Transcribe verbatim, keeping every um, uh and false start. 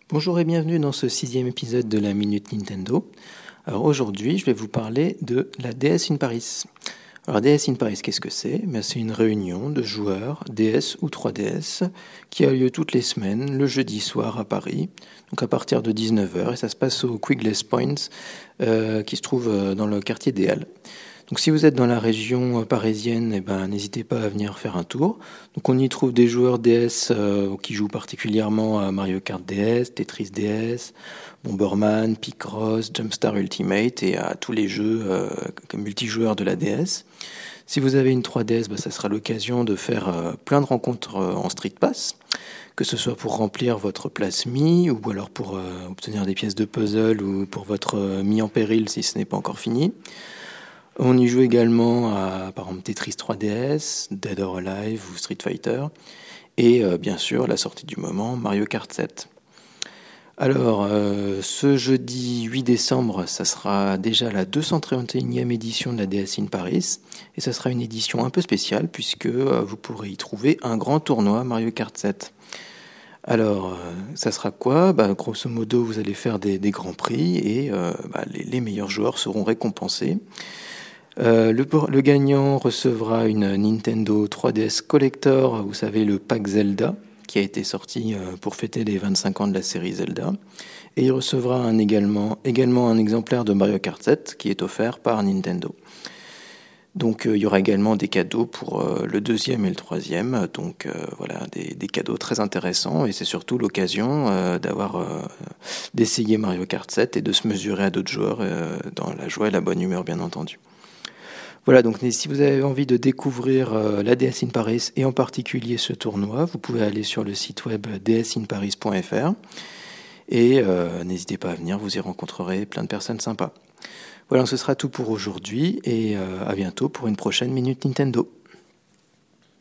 Bonjour et bienvenue dans ce sixième épisode de la Minute Nintendo. Alors aujourd'hui, je vais vous parler de la D S in Paris. Alors D S in Paris, qu'est-ce que c'est ? Ben, c'est une réunion de joueurs D S ou trois D S qui a lieu toutes les semaines, le jeudi soir à Paris, donc à partir de dix-neuf heures, et ça se passe au Quigless Point euh, qui se trouve dans le quartier des Halles. Donc si vous êtes dans la région parisienne, eh ben, n'hésitez pas à venir faire un tour. Donc on y trouve des joueurs D S euh, qui jouent particulièrement à Mario Kart D S, Tetris D S, Bomberman, Picross, Jumpstar Ultimate et à tous les jeux euh, multijoueurs de la D S. Si vous avez une trois D S, bah, ça sera l'occasion de faire euh, plein de rencontres euh, en Street Pass, que ce soit pour remplir votre place Mi, ou alors pour euh, obtenir des pièces de puzzle, ou pour votre euh, Mi en péril si ce n'est pas encore fini. On y joue également à, par exemple, Tetris trois D S, Dead or Alive ou Street Fighter, et euh, bien sûr, la sortie du moment, Mario Kart sept. Alors, euh, ce jeudi huit décembre, ça sera déjà la deux cent trente et unième édition de la D S in Paris, et ça sera une édition un peu spéciale, puisque euh, vous pourrez y trouver un grand tournoi Mario Kart sept. Alors, euh, ça sera quoi ? Bah, grosso modo, vous allez faire des, des grands prix, et euh, bah, les, les meilleurs joueurs seront récompensés. Euh, le, le gagnant recevra une Nintendo trois D S Collector, vous savez, le pack Zelda, qui a été sorti euh, pour fêter les vingt-cinq ans de la série Zelda. Et il recevra un également, également un exemplaire de Mario Kart sept qui est offert par Nintendo. Donc euh, il y aura également des cadeaux pour euh, le deuxième et le troisième. Donc euh, voilà, des, des cadeaux très intéressants. Et c'est surtout l'occasion euh, d'avoir euh, d'essayer Mario Kart sept et de se mesurer à d'autres joueurs euh, dans la joie et la bonne humeur, bien entendu. Voilà, donc si vous avez envie de découvrir euh, la D S in Paris et en particulier ce tournoi, vous pouvez aller sur le site web d s in paris point f r et euh, n'hésitez pas à venir, vous y rencontrerez plein de personnes sympas. Voilà, ce sera tout pour aujourd'hui et euh, à bientôt pour une prochaine Minute Nintendo.